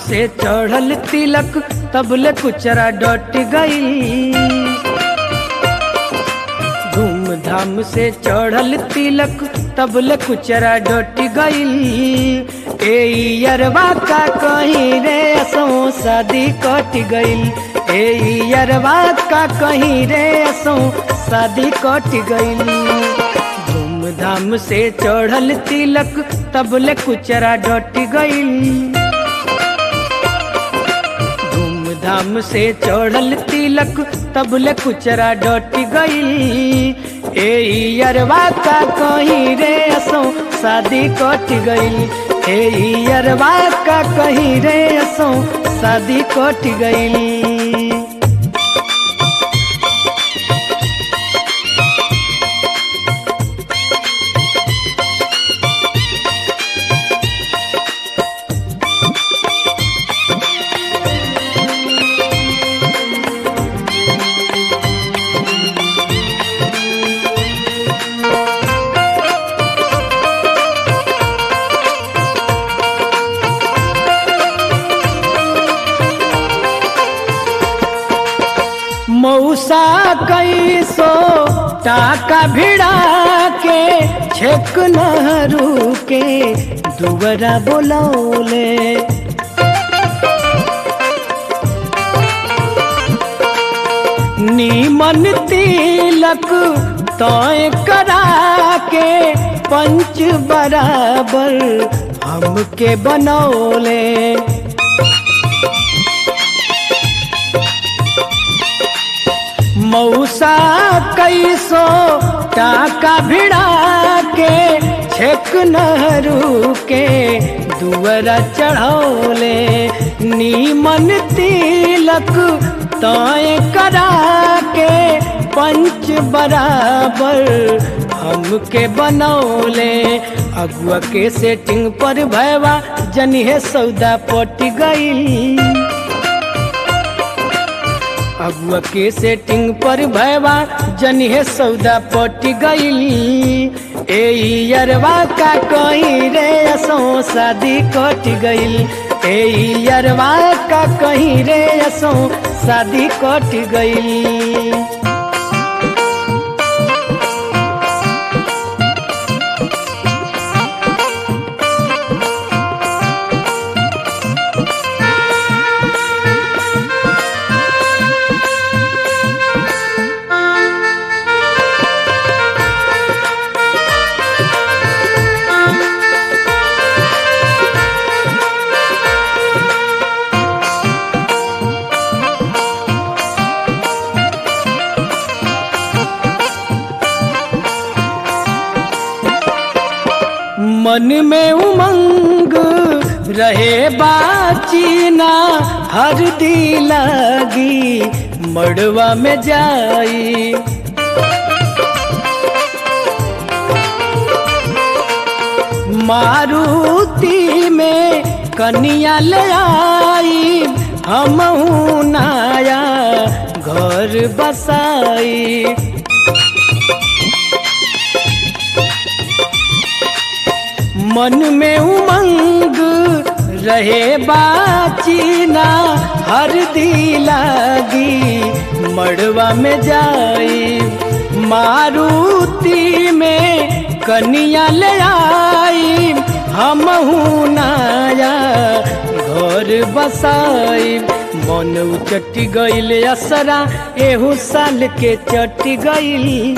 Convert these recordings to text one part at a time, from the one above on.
से चढ़ल तिलक तबले कुचरा डट गई। धूमधाम से चढ़ल तिलक तबले कुचरा डट गई। ए यरवा का कहीं रे असो शादी कट गई। ए यरवा का कहीं रे असो शादी कट गई। धूमधाम से चढ़ल तिलक तबले कुचरा डट गई। धूमधाम से चढ़ल तिलक तबले कुचरा डट गई। ए यरवा का कहीं रे असो शादी कट गई। ए यरवा का कहीं रे असो शादी कट गई। मौसा कैसो टाका भिड़ा के छेक नहरू के दुबरा बोलौले। नीमन तिलक तय करा के पंच बराबर हमके बनौले। मौसा कैसो टाका भिड़ा के छेक नहरू के दुअरा चढ़ौले। नीमन तिलक तय करा के पंच बराबर हमके बनौले। अगुआ के सेटिंग पर भैवा जनिहे सौदा पट गई। अगुआ के सेटिंग पर भैवा जनिहे सौदा पट गई। ए यरवा का कहीं रे असो शादी कट गई। ए यरवा का कहीं रे असो शादी कट गई। मन में उमंग रहे बाचीना हरदी लगी मड़वा में जाई। मारुति में कनिया ले आई हमहू नाया घर बसाई। मन में उमंग रहे बाचीना हरदी लगी मड़वा में जाई। मारुति में कनिया ले आई हमहू नाया घर बसाई। मन उचट गईल असरा एहू साल के चट गईल।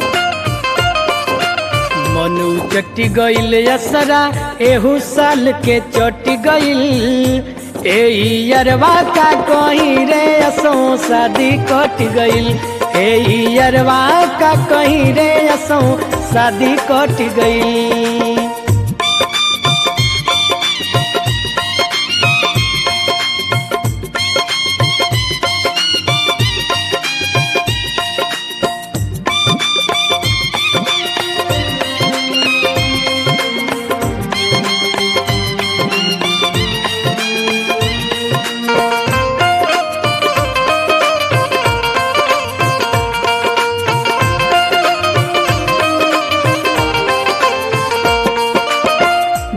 मन उचट गईल असरा एहू साल के चट गईल। ए यरवा का कहीं रे असो शादी कट गईल। ए यरवा का कहीं रे असो शादी कट गईल।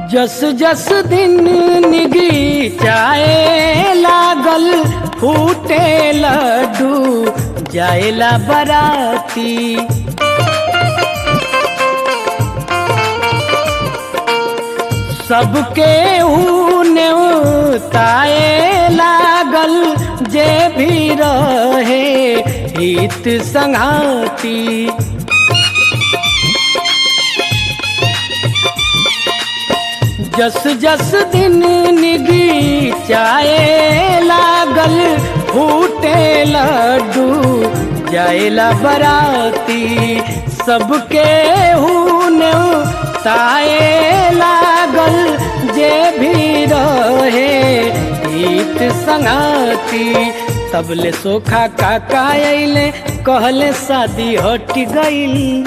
जस जस दिन निगी चाहे लागल फूटे लड्डू जाएला बराती। सबके न्योताए लागल जे भी रहे हित संघाती। जस जस दिन निगी चाहे लागल फूटे लड्डू जाएला बराती। सबके न्योताए लागल जे भी रहे हित संगाती। तबले सोखा काका अइले कहले शादी हट गइल।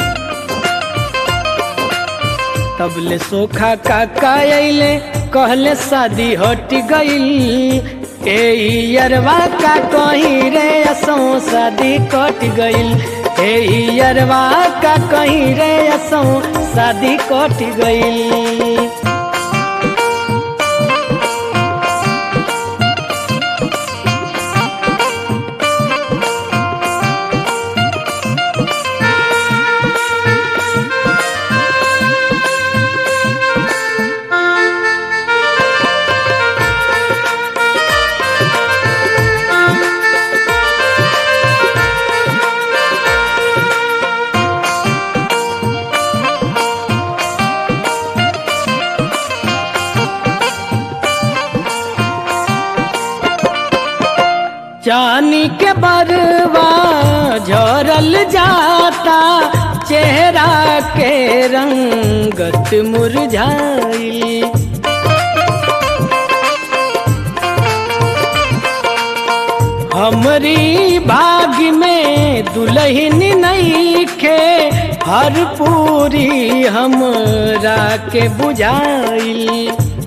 तबले सोखा काका अइले कहले शादी हट गइल। ए यरवा का कहीं रे असों शादी कट गइल। ए यरवा का कहीं रे असों शादी कट गइल। चांदी के बरवा झरल जाता चेहरा के रंगत मुरझाई। हमरी भाग में दुल्हन नइखे हर पूरी हमरा के बुझाई।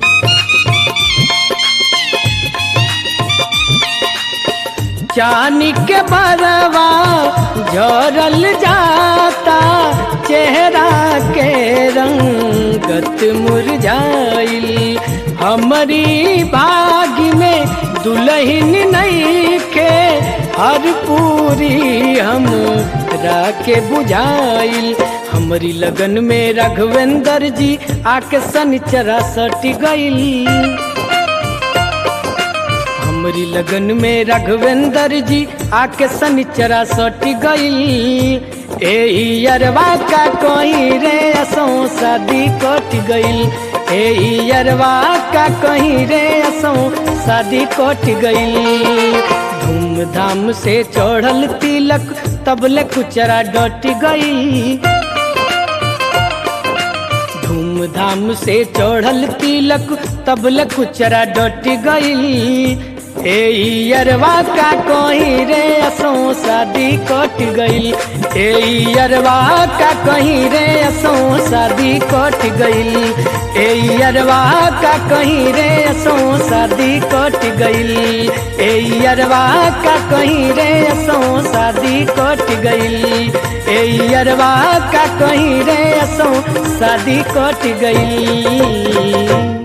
चांदी के बरवा झरल जाता चेहरा के रंगत मुरझाइल। हमरी भाग में दुल्हन नइखे हर पूरी हमरा के बुझाइल। हमरी लगन में राघवेंद्र जी आके सनिचरा सट गइल। हमरी लगन में राघवेंद्र जी आके सनिचरा सट गइल। ए यरवा का कहीं रे असों शादी कट गइल। ए यरवा का कहीं रे असों शादी कट गइल। धूमधाम से चढ़ल तिलक तबले कुचरा डट गइल। धूमधाम से चढ़ल तिलक तबले कुचरा डट गइल। ए यरवा का कहीं रे असों शादी कट गइल। ए यरवा का कहीं रे असों शादी कट गइल। ए यरवा का कहीं रे असों शादी कट गइल। ए यरवा का कहीं रे असों शादी कट गइल। ए यरवा का कहीं रे असों शादी कट गइल।